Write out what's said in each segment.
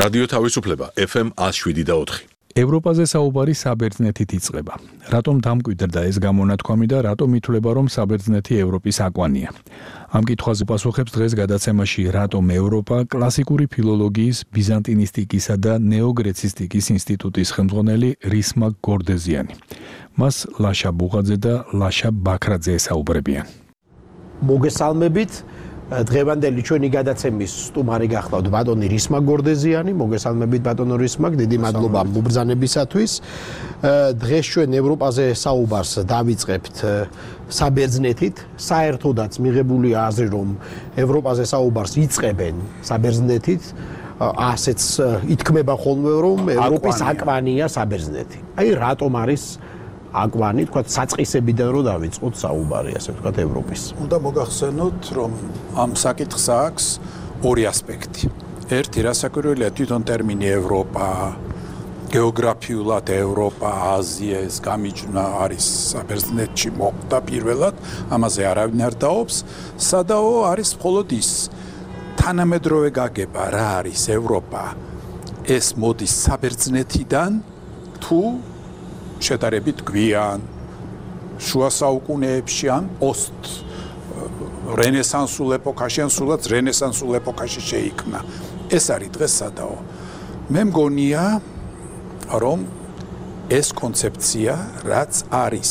რადიო თავისუფლება FM 107.4. ევროპაზე საუბარი საბერძნეთით იწყება. რატომ დამკვიდრდა ეს გამონათქვამი და რატომ ითვლება, რომ საბერძნეთი ევროპის აკვანია? ამ კითხვაზე პასუხებს დღეს გადაცემაში რატომ ევროპა კლასიკური ფილოლოგიის, ბიზანტინისტიკისა და ნეოგრეცისტიკის ინსტიტუტის ხელმძღვანელი რისმა გორდეზიანი. მას ლაშა ბუღაძე და ლაშა ბაქრაძე ესაუბრებიან. მოგესალმებით. დღევანდელი ჩვენი გადაცემის სტუმარი გახლავთ ბატონი რისმა გორდეზიანი. მოგესალმებით ბატონო რისმა, დიდი მადლობა მობრძანებისათვის. დღეს ჩვენ ევროპაზე საუბარს დავიწყებთ საბერძნეთით. საერთოდაც მიღებულია აზრი, რომ ევროპაზე საუბარს იწყებენ საბერძნეთით. ასეც ითქმება ხოლმე, რომ ევროპის აკვანია საბერძნეთი. აი რატომ არის აკვანი, თქვა საწყისებიდან რომ დავიწყოთ საუბარი, ასე თქვა ევროპის. უნდა მოგახსენოთ, რომ ამ საკითხს აქვს ორი ასპექტი. ერთი, რასაკვირველია, თვითონ ტერმინი ევროპა, გეოგრაფიულად ევროპა, აზია, ეს გამიჯვნა არის საბერძნეთში მოხდა პირველად, ამაზე არავინ არ დაობს. სადაო არის მხოლოდ ის თანამედროვე გაგება, რა არის ევროპა. ეს მოდის საბერძნეთიდან თუ შედარებით გვიან შუა საუკუნეებში ან პოსტ რენესანსულ ეპოქაში ან სულაც რენესანსულ ეპოქაში შეიქმნა. ეს არის დღეს სადაო. მე მგონია, რომ ეს კონცეფცია, რაც არის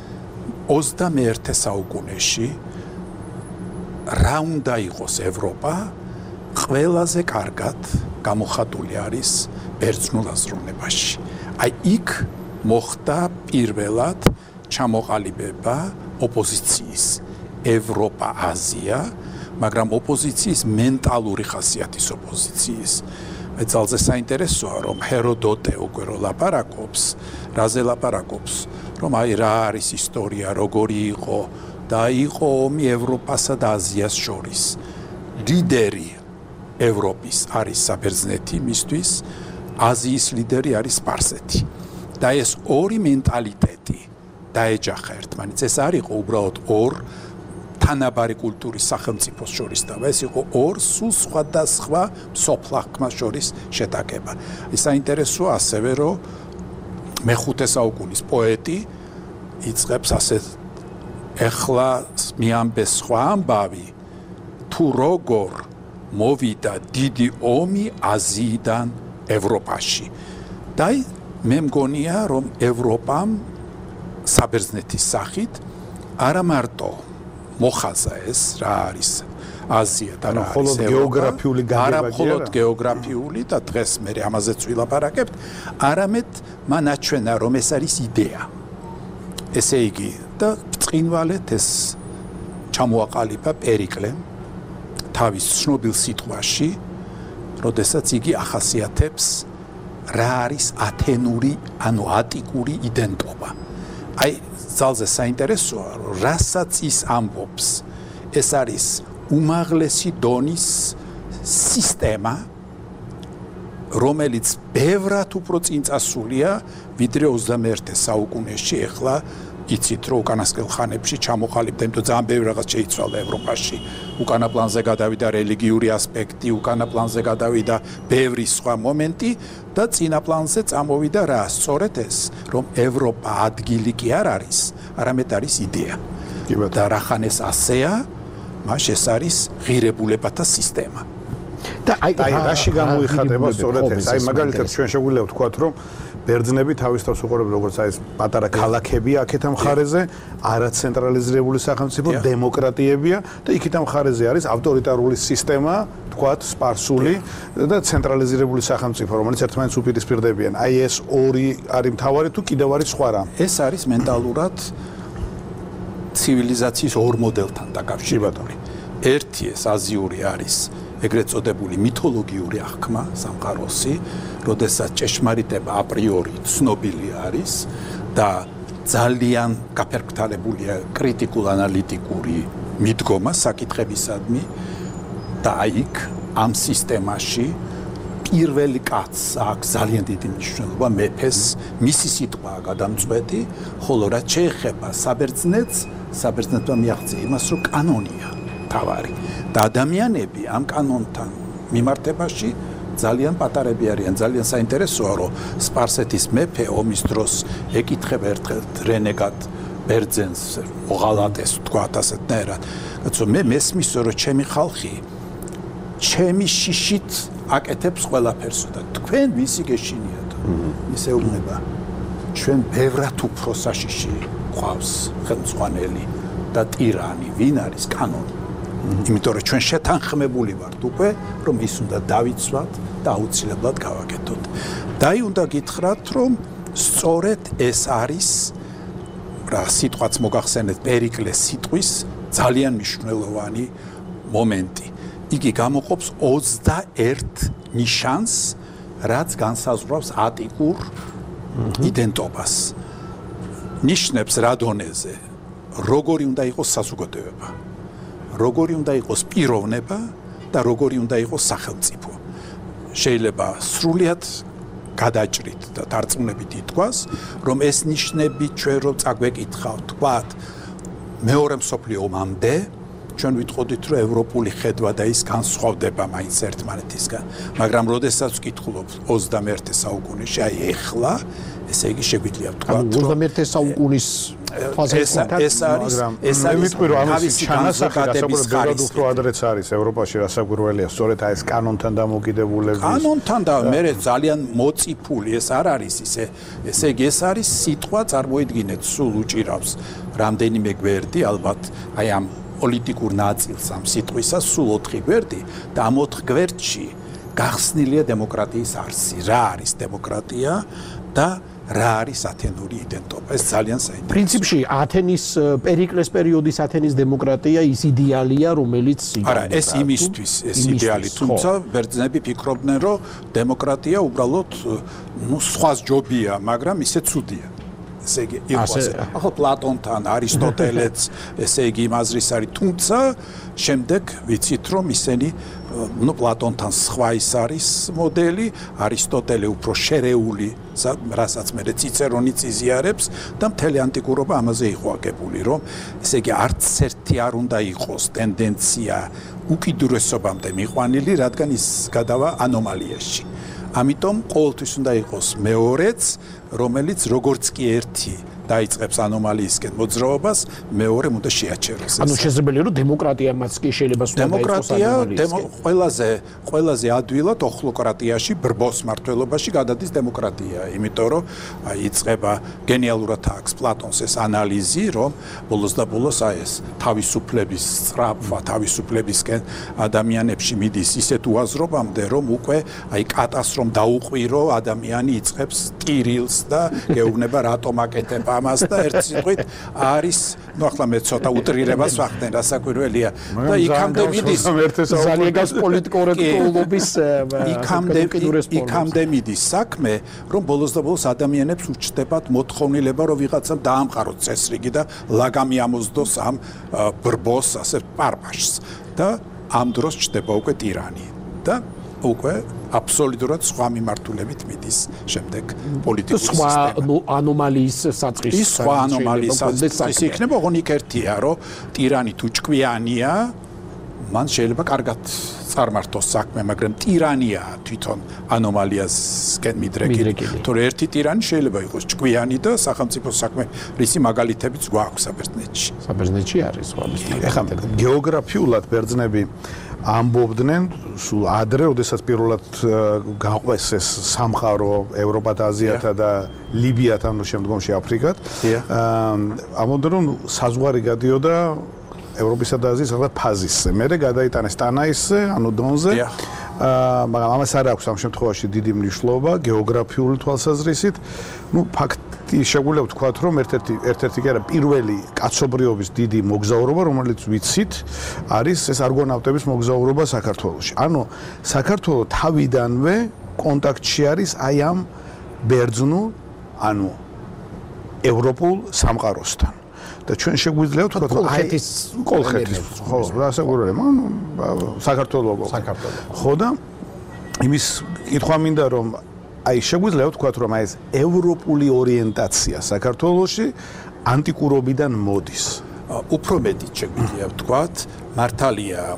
21 საუკუნეში, რა უნდა იყოს ევროპა, ყველაზე კარგად გამოხატული არის ბერძნულ აზროვნებაში. აი იქ მოხდა პირველად ჩამოყალიბება ოპოზიციის ევროპა-აზია, მაგრამ ოპოზიციის მენტალური ხასიათის ოპოზიციის. მე ძალზე საინტერესოა, რომ ჰეროდოტე უკვე რო ლაპარაკობს, რაზე ლაპარაკობს, რომ აი რა არის ისტორია, როგორი იყო და იყო ომი ევროპასა და აზიას შორის. ლიდერი ევროპის არის საბერძნეთი მისთვის, აზიის ლიდერი არის სპარსეთი. და ეს ორი მენტალიტეტი დაეჯახა ერთმანეთს. ეს არ იყო უბრალოდ ორ თანაბარი კულტურის სახელმწიფოს შორის და ეს იყო ორ სულ სხვადასხვა სოფლახმას შორის შეტაკება. საინტერესოა ასევე, რომ მეხუთე საუკუნის პოეტი იწყებს ასეთ ეხლა მიამბეს სხვა ამბავი თუ როგორ მოვიდა დიდი ომი აზიიდან ევროპაში. და მე მგონია, რომ ევროპამ საბერძნეთის სახით არა მარტო მოხაზა ეს რა არის აზია და რა არის გეოგრაფიული გაგება, არა მხოლოდ გეოგრაფიული და დღეს მე ამაზეც ვილაპარაკებთ, არამედ მან აჩვენა, რომ ეს არის იდეა. ესე იგი და ბრწყინვალედ ეს ჩამოაყალიბა პერიკლემ თავის ცნობილ სიტყვაში, როდესაც იგი ახასიათებს რა არის ათენური, ანუ ატიკური იდენტობა. აი, ძალზე საინტერესოა, რომ რასაც ის ამბობს, ეს არის უმაღლესი დონის სისტემა, რომელიც ბევრად უფრო წინწასულია, ვიდრე 21 საუკუნეში. ეხლა იცით, რომ უკანასკნელ ხანებში ჩამოყალიბდა, იმიტომ ძალიან ბევრი რაღაც შეიცვალა ევროპაში. უკანა პლანზე გადავიდა რელიგიური ასპექტი, უკანა პლანზე გადავიდა ბევრი სხვა მომენტი და წინა პლანზე წამოვიდა რა? სწორედ ეს, რომ ევროპა ადგილი კი არ არის, არამედ არის იდეა. და რახან ეს ასეა, მაშ ეს არის ღირებულებათა სისტემა. და აი რაში გამოიხატება სწორედ ეს? აი მაგალითად ჩვენ შეგვიძლია ვთქვათ, რომ ბერძნები თავის თავს უყურებენ, როგორც აი ეს პატარა ქალაქებია აქეთ ამ მხარეზე, არაცენტრალიზებული სახელმწიფო, დემოკრატიებია და იქით ამ მხარეზე არის ავტორიტარული სისტემა, თქვათ, სპარსული და ცენტრალიზებული სახელმწიფო, რომელიც ერთმანეთს უპირისპირდებიან. აი ეს ორი არის მთავარი თუ კიდევ არის სხვა რა? ეს არის მენტალურად ცივილიზაციის ორ მოდელთან დაკავშირებული. ერთი ეს აზიური არის ეგრეთ წოდებული მითოლოგიური აღქმა, სამყაროსი, როდესაც ჭეშმარიტება აპრიორი ცნობილი არის და ძალიან გაფერმტალებულია კრიტიკულ-ანალიტიკური მიდგომა საკითხებისადმი და იქ ამ სისტემაში პირველი კაცს აქვს ძალიან დიდი მნიშვნელობა, მეფეს, მისი სიტყვაა გადამწყვეტი, ხოლო რაც შეეხება საბერძნეთს, საბერძნეთმა მიაღწია იმას, რომ კანონია თავარი და ადამიანები ამ კანონთან მიმართებაში ძალიან პატარები არიან, ძალიან საინტერესოა, რომ სპარსეთის მეფე ომის დროს ეკითხება ერთხელ რენეგატ ბერძენს, მოღალატეს თქვათ ასეთნაირად. კაცო, მე მესმის, რომ ჩემი ხალხი ჩემი შიშით აკეთებს ყველაფერსო და თქვენ ვისი გეშინიათ? ისე უნება. ჩვენ ბევრად უფრო საშიში გვყავს ხელმძღვანელი და ტირანი, ვინ არის კანონი. იმიტომ რომ ჩვენ შეთანხმებული ვართ უკვე, რომ ის უნდა დავიცვათ და აუცილებლად გავაკეთოთ. დაი უნდა გითხრათ, რომ სწორედ ეს არის რა სიტყვაც მოგახსენეთ პერიკლეს სიტყვის ძალიან მნიშვნელოვანი მომენტი. იგი გამოყოფს 21 ნიშანს, რაც განსაზღვრავს ატიკურ იდენტობას. ნიშნებს რა დონეზე, როგორი უნდა იყოს საზოგადოება, როგორი უნდა იყოს პიროვნება და როგორი უნდა იყოს სახელმწიფო. შეიძლება სრულიად გადაჭრით და დარწმუნებით ითქვას, რომ ეს ნიშნები ჩვენ რომ წაგვეკითხავთ, თქვათ, მეორე მსოფლიო ომამდე ჩვენ ვიტყოდით, რომ ევროპული ხედვა და ის განსხვავდება მაინც ერთმანეთისგან, მაგრამ როდესაც ვკითხულობ 21 საუკუნეში, აი ეხლა, ესე იგი შეგვიძლია ვთქვათ, რომ 21 საუკუნის ეს არის თავისი ჩანასახადების ხარის უფრო ადრეც არის ევროპაში რასაკვირველია, სწორედ აი ეს კანონთან დამოკიდებულების კანონთან და მე ძალიან მოწიფული ეს არ არის ესე იგი ეს არის სიტყვა წარმოიდგინეთ სულ უჭირავს რამდენიმე გვერდი ალბათ აი ამ პოლიტიკურ ნაწილს ამ სიტყვისა სულ 4 გვერდი და ამ 4 გვერდში გახსნილია დემოკრატიის არსი. რა არის დემოკრატია და რა არის ათენური იდენტობა? ეს ძალიან საინტერესოა. პრინციპში ათენის პერიკლეს პერიოდის ათენის დემოკრატია ის იდეალია, რომელიც არა, ეს იმისთვის, ეს იდეალი, თუმცა ბერძნები ფიქრობდნენ, რომ დემოკრატია უბრალოდ სხვა ჯობია, მაგრამ ისე ცუდია. ესე იგი, იყოს. ახლა პლატონთან, არისტოტელეც, ესე იგი იმაზრის არის, თუმცა შემდეგ ვიცით, რომ ისინი პლატონთან სხვა ის არის მოდელი, არისტოტელე უფრო შერეული, რასაც მე ციცერონიც იზიარებს და მთელი ანტიკურობა ამაზე იყო აგებული, რომ ესე იგი არც ერთი არ უნდა იყოს ტენდენცია უკიდურესობამდე მიყვანილი, რადგან ის გადავა ანომალიაში. ამიტომ ყოველთვის უნდა იყოს მეორეც, რომელიც როგორც კი ერთი დაიწყებს ანომალიისკენ მოძრაობას, მეორე უნდა შეაჩეროს. ანუ შესაძლებელია, რომ დემოკრატიამაც კი შეიძლება სულ დაიწყოს ანომალიისკენ. ყველაზე ადვილად ოხლოკრატიაში, ბრბოს მმართველობაში გადადის დემოკრატია, იმიტომ რომ იწყება გენიალურად აქვს პლატონს ეს ანალიზი, რომ ბოლოს და ბოლოს ეს თავისუფლების სწრაფვა, თავისუფლებისკენ ადამიანებში მიდის ისეთ უაზრობამდე, რომ უკვე კატას რომ დაუყვირო, ადამიანი იწყებს ტირილს და გეუბნება რატომ აკეთებ ამას და ერთ სიტყვით არის, ნუ ახლა მე ცოტა უტრირებას ვახდენ, რასაკვირველია და იქამდე მიდის ძალიან გას პოლიტკორექტულობის იქამდე მიდის საქმე, რომ ბოლოს და ბოლოს ადამიანებს უჩნდებათ მოთხოვნილება, რომ ვიღაცამ დაამყაროს წესრიგი და ლაგამი ამოსდოს ამ ბრბოს, ასე პარპაშს და ამ დროს ჩნდება უკვე ტირანი და უკვე აბსოლუტურად სხვა მიმართულებით მიდის შემდეგ პოლიტიკური სისტემა. სხვა ანომალიის საწყისი. ის სხვა ანომალიის საწყისი იქნება, ოღონდ ერთია, რომ ტირანი თუ ჭკვიანია, მან შეიძლება კარგად წარმართოს საქმე, მაგრამ ტირანია თვითონ ანომალიასკენ მიდრეკილი. თორე ერთი ტირანი შეიძლება იყოს ჭკვიანი და სახელმწიფო საქმე რისი მაგალითებიც გვაქვს საბერძნეთში. საბერძნეთში არის სხვა მისტიკა. ეხლა გეოგრაფიულად ბერძნები ამბობდნენ სულ ადრე, როდესაც პირველად გაყვეს ეს სამყარო ევროპად, აზიათა და ლიბიათან, შემდგომში აფრიკად. ამბობდნენ, რომ საზღვარი გადიოდა ევროპისა და აზიის რაღაც ფაზისზე. მერე გადაიტანეს ტანაისზე, ანუ დონზე. მაგრამ ამას არ აქვს ამ შემთხვევაში დიდი მნიშვნელობა გეოგრაფიული თვალსაზრისით. ნუ ფაქტი შეგვიძლია ვთქვათ, რომ ერთ-ერთი კი არა, პირველი კაცობრიობის დიდი მოგზაურობა, რომელიც ვიცით, არის ეს არგონავტების მოგზაურობა საქართველოში. ანუ საქართველო თავიდანვე კონტაქტში არის აი ამ ბერძნულ, ანუ ევროპულ სამყაროსთან. და ჩვენ შეგვიძლია ვთქვათ, რომ კოლხეთის, ხო, რასაკვირველია, საქართველო. ხო და იმის კითხვა მინდა, რომ აი შეგვიძლია ვთქვათ, რომ აი ეს ევროპული ორიენტაცია საქართველოში ანტიკურობიდან მოდის. უფრო მეტი შეგვიძლია ვთქვათ, მართალია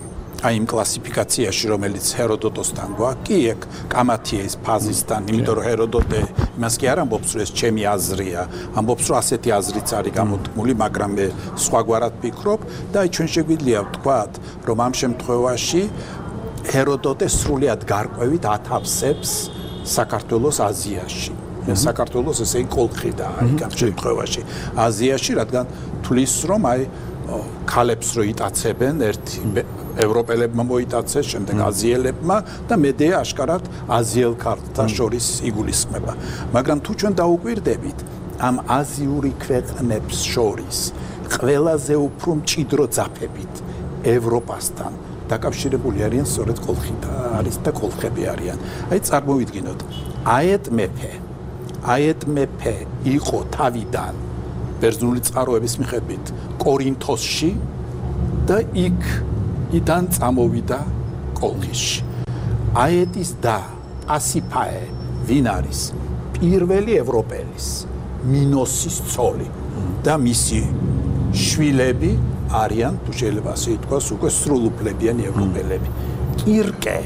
აი იმ კლასიფიკაციაში, რომელიც ჰეროდოტოსთან გვაქვს, კი ეგ კამათიეს ფაზისთან, იმიტომ რომ ჰეროდოტე იმას კი არ ამბობს, რომ ეს ჩემი აზრია, ამბობს, რომ ასეთი აზრიც არის გამოთქმული, მაგრამ მე სხვაგვარად ვფიქრობ და აი ჩვენ შეგვიძლია ვთქვათ, რომ ამ შემთხვევაში ჰეროდოტე სრულიად გარკვევით ათავსებს საქართველოს აზიაში. საქართველოს ესე იგი კოლხიდა არის ამ შემთხვევაში აზიაში, რადგან თulis რომ აი ქალებს რო იტაცებენ ერთი ევროპელებმა მოიტაცეს, შემდეგ აზიელებმა და მედეა აშკარად აზიელ ქალთა შორის იგულისხმება. მაგრამ თუ ჩვენ დაუკვირდებით ამ აზიური ქვეყნებს შორის ყველაზე უფრო მჭიდრო ძაფებით ევროპასთან დაკავშირებული არიან სწორედ კოლხიდა არის და კოლხები არიან. აი წარმოვიდგინოთ, აეთ მეფე იყო თავიდან ბერძნული წყაროების მიხედვით კორინთოსში და იქიდან წამოვიდა კოლხიში. აეთის და პასიფაე ვინ არის? პირველი ევროპელის მინოსის ცოლი და მისი შვილები არიან, თუ შეიძლება ასე ითქვას, უკვე სრულუფლებიანი ევროპელები. კირკე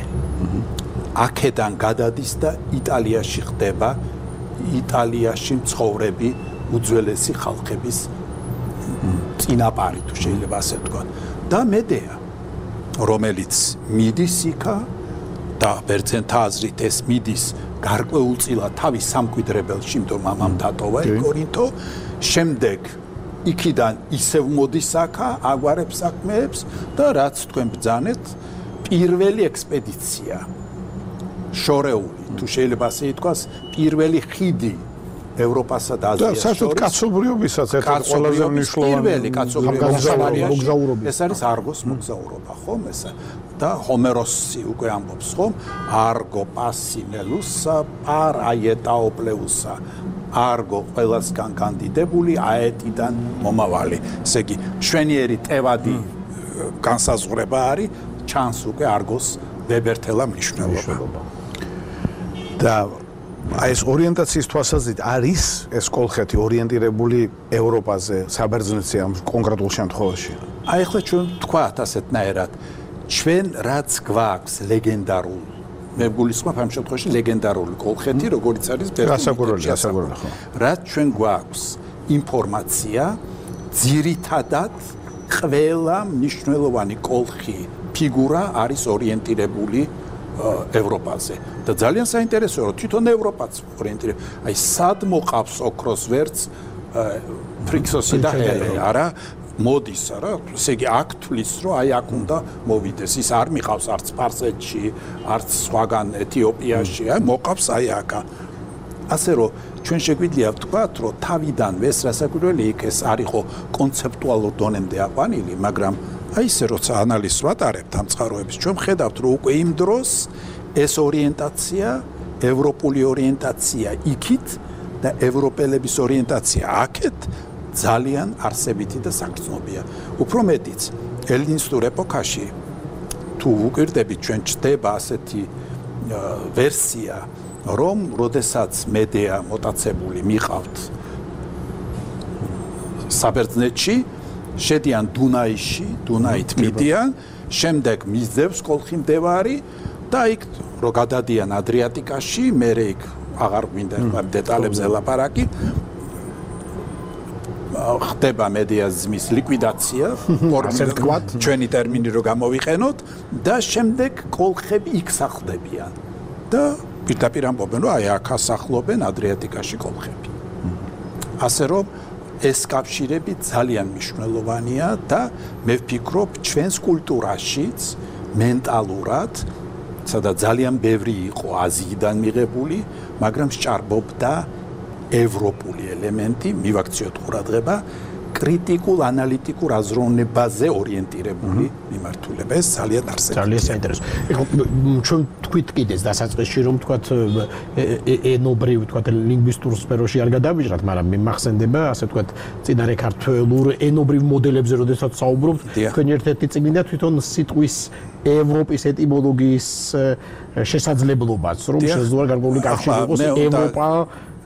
აქედან გადადის და იტალიაში ხდება იტალიაში მცხოვრები უძველესი ხალხების წინაპარი, თუ შეიძლება ასე ვთქვა. და მედეა, რომელიც მიდის იქა და ბერძენთა აზრით ეს მიდის გარკვეულწილად თავის სამკვიდრებელში, იმიტომ მამამ დატოვა კორინთო, შემდეგ იქიდან ისევ მოდის აქა, აგვარებს საქმეებს და რაც თქვენ ბრძანეთ, პირველი ექსპედიცია შორეული, თუ შეიძლება ასე ითქვას, პირველი ხიდი ევროპასა და აზიას შორის. საერთოდ კაცობრიობისაც ერთ-ერთი ყველაზე მნიშვნელოვანი პირველი კაცობრიობის ეს არის არგოს მოგზაურობა, ხომ ესა და ჰომეროსი უკვე ამბობს, ხომ? არგო პასინელუსა პარ აეტაოპლეუსა. არგო ყველასგან კანდიდებული, აეტიდან მომავალი. ესე იგი, შვენიერი ტევადი განსაზღვრება არის, ჩანს უკვე არგოს ვებერთელა მნიშვნელობა. და აი ეს ორიენტაციის თვალსაზრისით არის ეს კოლხეთი ორიენტირებული ევროპაზე, საბერძნეთზე ამ კონკრეტულ შემთხვევაში. აი ახლა ჩვენ ვთქვათ ასეთნაირად, ჩვენ რაც გვაქვს ლეგენდარულ, მე გულისხმობ ამ შემთხვევაში ლეგენდარული კოლხეთი, როგორც არის გასაგურებელი, ხო. რაც ჩვენ გვაქვს ინფორმაცია, ძირითადად ყველა მნიშვნელოვანი კოლხი ფიგურა არის ორიენტირებული ევროპაზე და ძალიან საინტერესოა რომ თვითონ ევროპაც ორიენტირებული. აი სად მოყავს ოქროს ვერც ფრიქსოსი და ჰელე, არა მოდის, არა, ესე იგი აქ თulis რომ აი აქ უნდა მოვიდეს. ის არ მიყავს არც სპარსეთში, არც სხვაგან ეთიოპიაში, აი მოყავს აი აქა. ასე რომ ჩვენ შეგვიძლია ვთქვათ, რომ თავიდანვე ეს რასაკვირველი იქ ეს არისო კონცეპტუალურ დონემდე აყვანილი, მაგრამ აი ესე როცა ანალიზს ვატარებთ ამ წყაროების, ჩვენ ხედავთ, რომ უკვე იმ დროს ეს ორიენტაცია, ევროპული ორიენტაცია იქით და ევროპელების ორიენტაცია აქეთ ძალიან არსებითი და საგრძნობია. უფრო მეტიც, ელინისტურ ეპოქაში თუ ვუკვირდებით, ჩვენ ჩდება ასეთი ვერსია, რომ როდესაც მედეა მოტაცებული მიყავთ საბერძნეთში, შედიან დუნაიში, დუნაით მიდიან, შემდეგ მისდევს კოლხი მდევარი და იქ რო გადადიან ადრიატიკაში, მერე იქ აღარ გვინდა დეტალებზე ლაპარაკი, ხდება მედეაზმის ლიკვიდაცია, ასე ვთქვათ, ჩვენი ტერმინი რო გამოვიყენოთ და შემდეგ კოლხები იქ სახლდებიან და პირდაპირ ამბობენ, რომ აი აქ ასახლობენ ადრიატიკაში კოლხები. ასე რომ ეს კავშირები ძალიან მნიშვნელოვანია და მე ვფიქრობ ჩვენს კულტურაშიც მენტალურად, სადაც ძალიან ბევრი იყო აზიიდან მიღებული, მაგრამ სჭარბობდა ევროპული ელემენტი, მივაქციოთ ყურადღება, კრიტიკულ ანალიტიკურ აზროვნებაზე ორიენტირებული მიმართულება. ეს ძალიან არსებითია. ძალიან საინტერესო. ჩვენ თქვით კიდეც დასაწყისში რომ თქვათ ენობრივ თქვათ ლინგვისტურ სფეროში არ გადავიჟღათ, მაგრამ მე მახსენდება ასე თქვათ წინარე ქართველურ ენობრივ მოდელებზე როდესაც საუბრობთ, თქვენი ერთ-ერთი წიგნია თვითონ სიტყვის ევროპის ეტიმოლოგიის შესაძლებლობაც, რომ შესაძლოა გარკვეული კავშირი იყოს ევროპა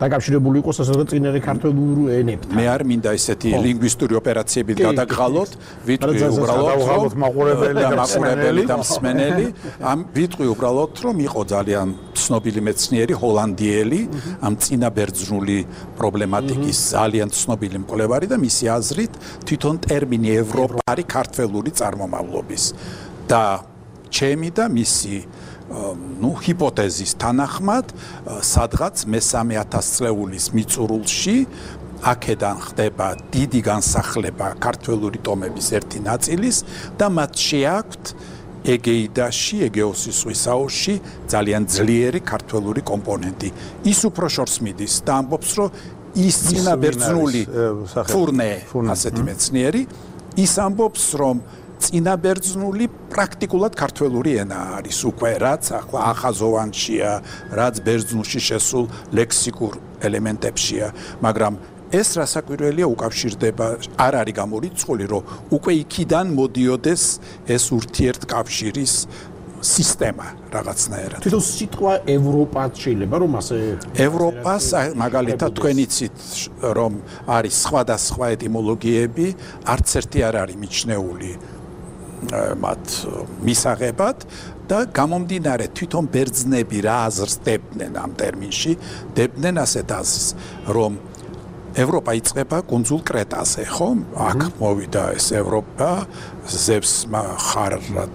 დაკავშირებული იყოს ასე რომ წინარე ქართულ ენებთან. მე არ მინდა ესეთი ლინგვისტური ოპერაციები გადაგღალოთ, ვიტყვი უბრალოდ მაყურებელი და მსმენელი, ვიტყვი უბრალოდ რომ იყო ძალიან ცნობილი მეცნიერი ჰოლანდიელი, ამ წინაბერძნული პრობლემატიკის ძალიან ცნობილი მკვლევარი და მისი აზრით თვითონ ტერმინი ევროპა არის ქართველური წარმომავლობის და ჩემი და მისი ჰიპოთეზის თანახმად სადღაც მე-3 ათასწლეულის მიწურულში აქედან ხდება დიდი განსახლება ქართველური ტომების ერთი ნაწილის და მათ შეაქვთ ეგეიდაში, ეგეოსის ზღვის აუზში ძალიან ძლიერი ქართველური კომპონენტი. ის უფრო შორს მიდის და ამბობს, რომ ის წინაბერძნული ფურნე, ასეთი მეცნიერი, ის ამბობს, რომ წინაბერძნული პრაქტიკულად ქართველური ენა არის უკვე, რაც ახლა ახაზოვანშია, რაც ბერძნულში შესულ ლექსიკურ ელემენტებშია, მაგრამ ეს რასაკვირველია უკავშირდება, არ არის გამორიცხული, რომ უკვე იქიდან მოდიოდეს ეს ურთიერთკავშირის სისტემა რაღაცნაირად. თვითონ სიტყვა ევროპაც შეიძლება რომ ასე ევროპას მაგალითად თქვენ იცით რომ არის სხვადასხვა ეტიმოლოგიები, არც ერთი არ არის მიჩნეული მათ მისაღებად და გამომდინარე თვითონ ბერძნები რა აზრს დებდნენ ამ ტერმინში, დებდნენ ასეთ აზრს, რომ ევროპა იწყება კუნძულ კრეტაზე, ხო? აქ მოვიდა ეს ევროპა, ზევსმა ხარად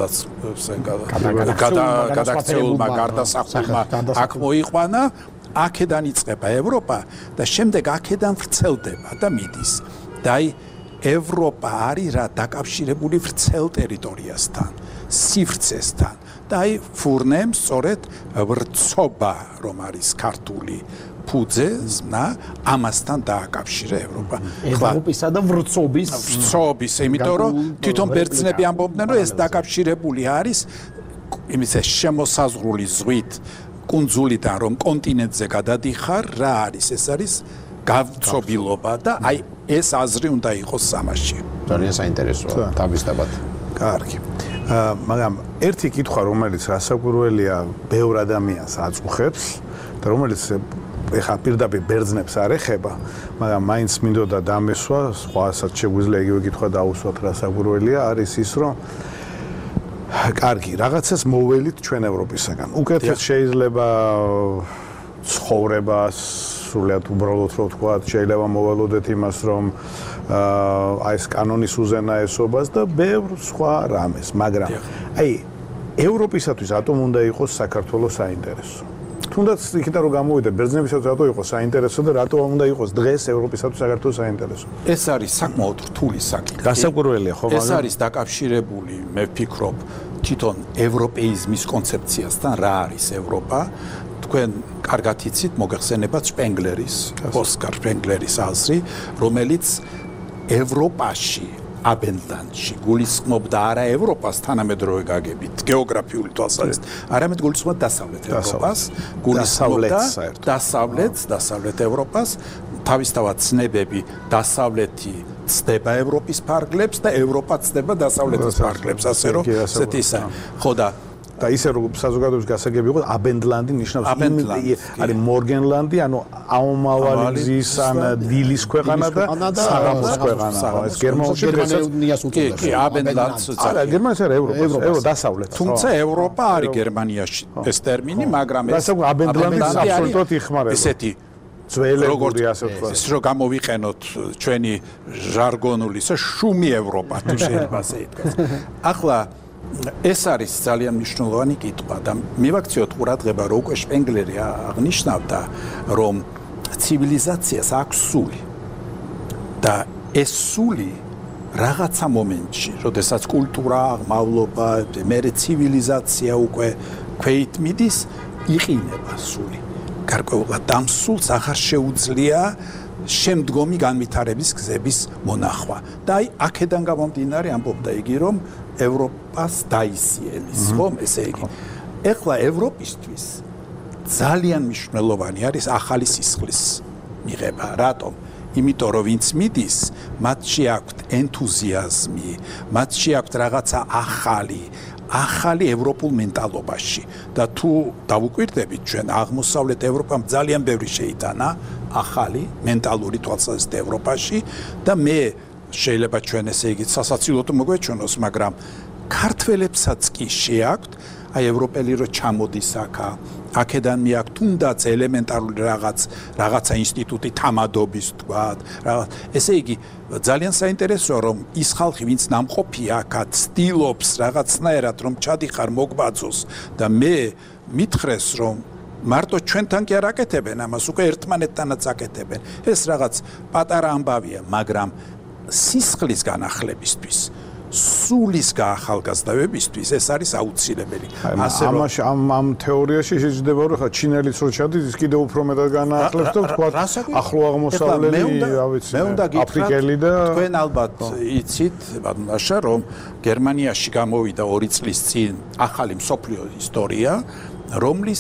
გადაქცეულმა გარდასახულმა აქ მოიყვანა, აქედან იწყება ევროპა და შემდეგ აქედან ვრცელდება და მიდის. და ევროპა არის რა დაკავშირებული ვრცელ ტერიტორიასთან, სივრცესთან და ფურნემ სწორედ ვრცობა რომ არის ქართული ფუძე, ზმნა, ამასთან დააკავშირა ევროპა. ევროპისა და ვრცობის, იმიტომ რომ თვითონ ბერძნები ამბობდნენ, რომ ეს დაკავშირებული არის იმის შემოსაზღვრული ზღვით კუნძულიდან რომ კონტინენტზე გადადიხარ, რა არის? ეს არის გავცობილობა და აი ეს აზრი უნდა იყოს სამაში. ძალიან საინტერესოა თავისთავად. კარგი. მაგრამ ერთი კითხვა, რომელიც რასაკვირველია, ბევრ ადამიანს აწუხებს და რომელიც ეხა პირდაპირ ბერძნებს არ ეხება, მაგრამ მაინც მინდოდა დამესვა, სხვასაც შეგვიძლია იგივე კითხვა დაუსვათ, რასაკვირველია, არის ის, რომ კარგი, რაღაცას მოველით ჩვენ ევროპისაგან. უკეთეს შეიძლება ცხოვრებას სრულად უბრალოდ რო თქვა, შეიძლება მოველოდეთ იმას, რომ აი ეს კანონის უზენაესობას და ბევრ სხვა რამეს, მაგრამ აი ევროპისათვის რატომ უნდა იყოს საქართველოს საინტერესო? თუნდაც იქიდან რომ გამოვიდა ბერძნებისათვის რატო იყოს საინტერესო და რატო უნდა იყოს დღეს ევროპისათვის საქართველოს საინტერესო? ეს არის საკმაოდ რთული საკითხი. გასაკვირველია ხო, ეს არის დაკავშირებული, მე ვფიქრობ, თვითონ ევროპეიზმის კონცეფციასთან, რა არის ევროპა. თქვენ კარგად იცით, მოგეხსენებათ შპენგლერის, ოსკარ შპენგლერის აზრი, რომელიც ევროპაში აბენდანში გულისხმობდა არა ევროპას თანამედროვე გაგებით, გეოგრაფიული თვალსაზრისით, არამედ გულისხმობდა დასავლეთ ევროპას, გულისხმობდა დასავლეთ ევროპას, თავისთავად ცნებები დასავლეთი ცდება ევროპის ფარგლებს და ევროპა ცდება დასავლეთის ფარგლებს, ასე რომ ესეთი ისა. ხო და ისე რომ საზოგადოების გასაგები იყო აბენდლანდი ნიშნავს არის მორგენლანდი, ანუ აუმავალი გზის ან დილის ქვეყანა და საღამოს ქვეყანა. ეს გერმანიას უწოდებს. კი, აბენდლანდს არა, გერმანია არა ევროპა დასავლეთ. თუმცა ევროპა არის გერმანიაში ეს ტერმინი, მაგრამ ეს აბენდლანდი აბსოლუტურად იხმარება. ესეთი ძველებური ასე ვთქვა. ეს რო გამოვიყენოთ ჩვენი ჟარგონული, ეს შუმი ევროპა თუ შეიძლება ასე ითქვას. ახლა ეს არის ძალიან მნიშვნელოვანი კითხვა და მივაქციოთ ყურადღება, რომ უკვე შპენგლერი აღნიშნავდა, რომ ცივილიზაციას აქვს სული და ეს სული რაღაცა მომენტში, როდესაც კულტურა, აღმავლობა, მერე ცივილიზაცია უკვე ქვეით მიდის, იყინება სული. გარკვეულად ამ სულს აღარ შეუძლია შემდგომი განვითარების გზების მონახვა. და აი აქედან გამომდინარე ამბობდა იგი, რომ ევროპას დაისიელის, ხომ, ესე იგი. ეხლა ევროპისთვის ძალიან მნიშვნელოვანი არის ახალი სისხლის მიღება. რატომ? იმიტომ რომ ვინც მიდის, მათში აქვთ ენთუზიაზმი, მათში აქვთ რაღაცა ახალი, ახალი ევროპულ მენტალობაში და თუ დავუკვირდებით ჩვენ აღმოსავლეთ ევროპამ ძალიან ბევრი შეიტანა ახალი მენტალური თვალსაზრისით ევროპაში და მე შეიძლება ჩვენ ესე იგი სასაცილოდ მოგვეჩვენოს მაგრამ ქართველებსაც კი შეაქვთ აი ევროპელი რო ჩამოდის აქედან მიაქვს თუნდაც ელემენტარული რაღაცა ინსტიტუტი თამადობის თქვათ რაღაც ესე იგი ძალიან საინტერესოა რომ ის ხალხი ვინც ნამყოფია აქაც ცდილობს რაღაცნაირად რომ ჩადიხარ მოგბაძოს და მე მითხრეს რომ მარტო ჩვენთან კი არ აკეთებენ ამას უკვე ერთმანეთთანაც აკეთებენ ეს რაღაც პატარა ამბავია მაგრამ სისხლის განახლებისთვის სულის გაახალგაზრდებისთვის ეს არის აუცილებელი. ასე რომ ამ თეორიაში შეჯდება რომ ხა ჩინელიც რო ჩადის ის კიდევ უფრო მეტად განაახლებს და თქვა ახლო აღმოსავლელი რა ვიცი აფრიკელი და თქვენ ალბათ იცით ბატონაშა რომ გერმანიაში გამოვიდა 2 წლის წინ ახალი მსოფლიო ისტორია რომლის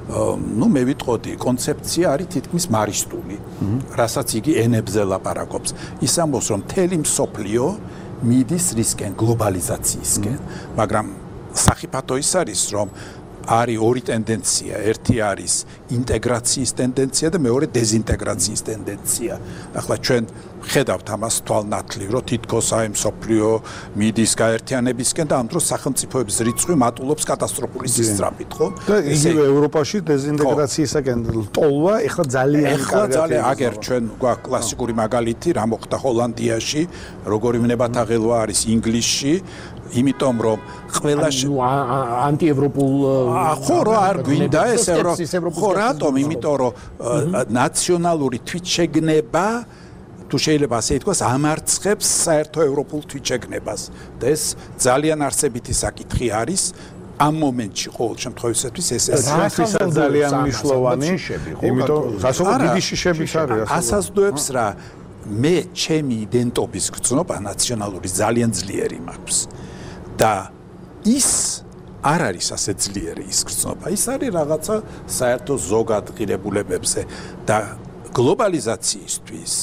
ნუ მე ვიტყოდი კონცეფცია არის თითქმის მარისტული რასაც იგი ენებზე ლაპარაკობს ის ამბობს რომ მთელი მსოფლიო მიდის რისკენ გლობალიზაციისკენ მაგრამ სახიფათო ის არის რომ არის ორი ტენდენცია ერთი არის ინტეგრაციის ტენდენცია და მეორე დეზინტეგრაციის ტენდენცია ახლა ჩვენ ხედავთ ამას თვალნათლივ რომ თითქოს აი მსოფლიო მიდის გაერთიანებისკენ და ამ დროს სახელმწიფოების რიცხვი მატულობს კატასტროფული სისწრაფით ხო და იგივე ევროპაში დეზინტეგრაციისაკენ ტოლვა ეხლა ძალიან აგერ ჩვენ გვაქვს კლასიკური მაგალითი რა მოხდა ჰოლანდიაში როგორი ვნებათაღელვა არის ინგლისში იმიტომ რომ ყველა ანტიევროპულ ხო რა არ გვინდა ესე რომ ხო რატომ იმიტომ რომ ნაციონალური თვითშეგნება თუ შეიძლება ასე ითქვას ამარცხებს საერთო ევროპულ თვითშეგნებას და ეს ძალიან არსებითი საკითხი არის ამ მომენტში ყოველ შემთხვევაში ეს ძალიან მნიშვნელოვანი იმიტომ სასწაულად დიდი შიშებიც არის ასაზრდოებს რა მე ჩემი იდენტობის გრძნობა ნაციონალური ძალიან ძლიერი მაქვს და ის არ არის ასე ძლიერი ის გრძნობა ის არის რაღაცა საერთო ზოგად ღირებულებებზე და გლობალიზაციისთვის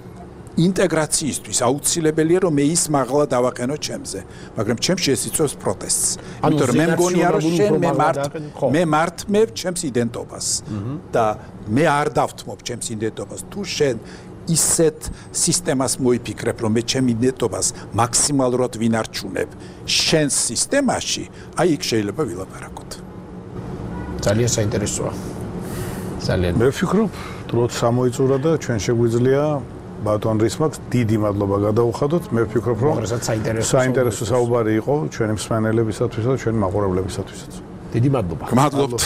ინტეგრაციისთვის აუცილებელია რომ მე ის მაღლა დავაყენო ჩემზე მაგრამ ჩემში ეს იწვევს პროტესტს იმიტომ რომ მე მგონია რომ შენ მე მართმევ ჩემს იდენტობას და მე არ დავთმობ ჩემს იდენტობას თუ შენ ისეთ სისტემას მოიფიქრებ რომ მე ჩემ იდენტობას მაქსიმალურად ვინარჩუნებ შენ სისტემაში აი იქ შეიძლება ვილაპარაკოთ ძალიან საინტერესოა ძალიან მე ვფიქრობ დროც გამოიწურა და ჩვენ შეგვიძლია ბატონ რისმაკს დიდი მადლობა გადაუხადოთ მე ვფიქრობ რომ საინტერესო საუბარი იყო ჩვენი მსმენელებისათვის და ჩვენი მაყურებლებისათვისაც დიდი მადლობა მადლობთ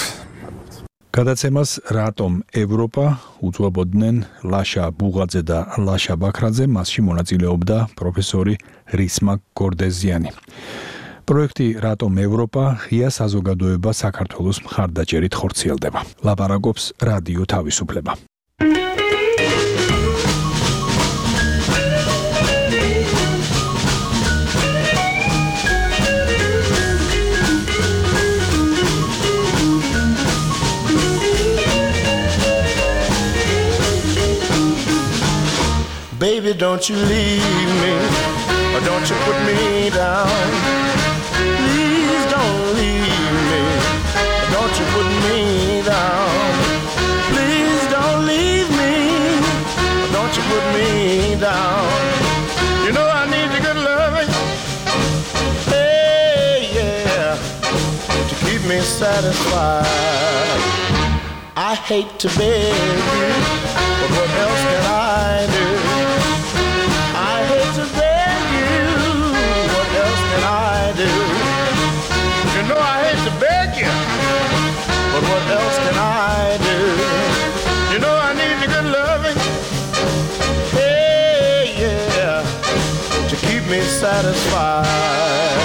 გადაცემას რატომ ევროპა უძღვებოდნენ ლაშა ბუღაძე და ლაშა ბაქრაძე მასში მონაწილეობდა პროფესორი რისმაკ გორდეზიანი პროექტი რატომ ევროპა ღია საზოგადოება საქართველოს მხარდაჭერით ხორციელდება ლაპარაკობს რადიო თავისუფლება Baby, don't you leave me, or don't you put me down. Please don't leave me, or don't you put me down. Please don't leave me, or don't you put me down. You know I need your good loving, hey, yeah, to keep me satisfied. I hate to beg you, but what else can I do? You know I hate to beg you, but what else can I do? You know I need your good loving, hey, yeah, to keep me satisfied.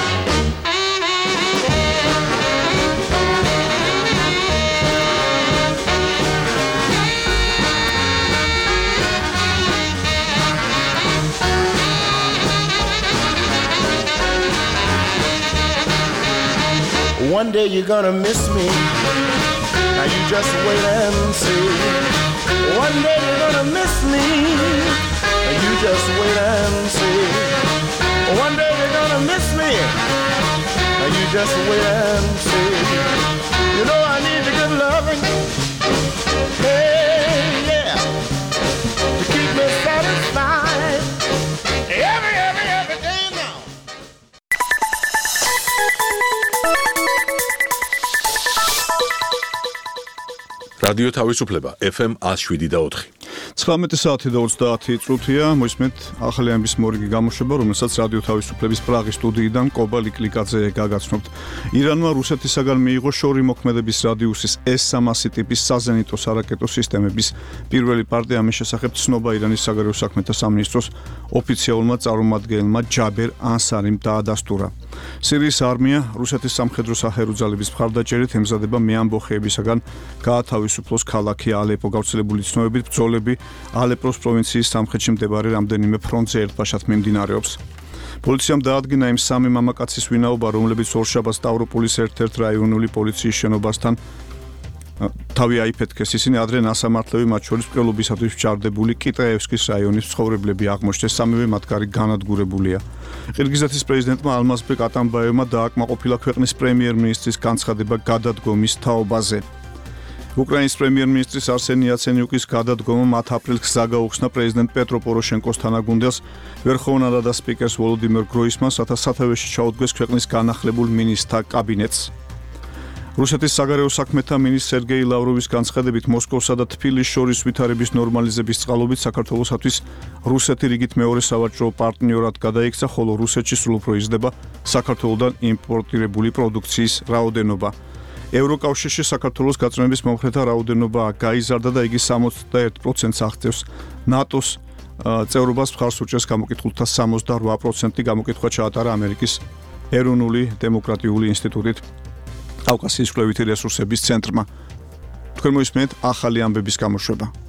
One day you're gonna miss me, now you just wait and see. One day you're gonna miss me, now you just wait and see. One day you're gonna gonna miss me. You just wait and see. You know I need the good loving. Hey, yeah. To keep me satisfied. Every day now. რადიო თავისუფლება FM 107.4. 19 საათი და 30 წუთია. მოისმენთ ახალი ამბის მორიგი გამოშვება, რომელსაც რადიო თავისუფლების პრაღის სტუდიიდან კობა ლიკლიკაძე გაგაცნობთ. ირანმა რუსეთისაგან მიიღო შორი მოქმედების რადიუსის S-300 ტიპის საზენიტო სარაკეტო სისტემების პირველი პარტია. ამის შესახებ ცნობა ირანის საგარეო საქმეთა სამინისტროს ოფიციალურმა წარმომადგენელმა ჯაბერ ანსარიმ დაადასტურა. სირიის არმია რუსეთის სამხედრო საჰერო ძალების მხარდაჭერით ემზადება მეამბოხეებისაგან გაათავისუფლოს ქალაქი ალეპო. გავრცელებული ცნობებით ბრძოლები ალეპოს პროვინციის სამხრეთში მდებარე რამდენიმე ფრონტზე ერთბაშად მიმდინარეობს. პოლიციამ დაადგინა იმ სამი მამაკაცის ვინაობა, რომლებიც ორშაბათს სტავროპოლის ერთ-ერთ რაიონული პოლიციის შენობასთან თავი აიფეთქეს. ისინი ადრე ნასამართლები მათ შორის მკვლელობისათვის ვჭარდებული კიტაევსკის რაიონის მცხოვრებლები აღმოჩნდეს. სამივე მათგანი განადგურებულია. ყირგიზეთის პრეზიდენტმა ალმაზბეკ ატამბაევმა დააკმაყოფილა ქვეყნის პრემიერ-მინისტრის განცხადება გადადგომის თაობაზე. უკრაინის პრემიერ-მინისტრის არსენი იაცენიუკის გადადგომა მათ აპრილს გზა გაუხსნა პრეზიდენტ პეტრო პოროშენკოს თანაგუნდელს ვერხოვნა რადა სპიკერს ვოლოდიმირ გროისმანს, რათა სათავეში ჩაუდგეს ქვეყნის განახლებულ მინისტრთა კაბინეტს. რუსეთის საგარეო საქმეთა მინისტრ სერგეი ლავროვის განცხადებით მოსკოვსა და თბილისს შორის ვითარების ნორმალიზების წყალობით საქართველოსათვის რუსეთი რიგით მეორე სავაჭრო პარტნიორად გადაიქცა, ხოლო რუსეთში სულ უფრო იზრდება საქართველოდან იმპორტირებული პროდუქციის რაოდენობა. ევროკავშირში საქართველოს გაწმენდის მომხრეთა რაოდენობა გაიზარდა და იგი 61%-ს აღწევს. ნატოს წევრობას მხარს უჭერს გამოკითხულთა 68% გამოკითხვა ჩაატარა ამერიკის ეროვნული დემოკრატიული ინსტიტუტით კავკასიის კვლევითი რესურსების ცენტრმა. თქვენ მოისმენთ ახალი ამბების გამოშვება.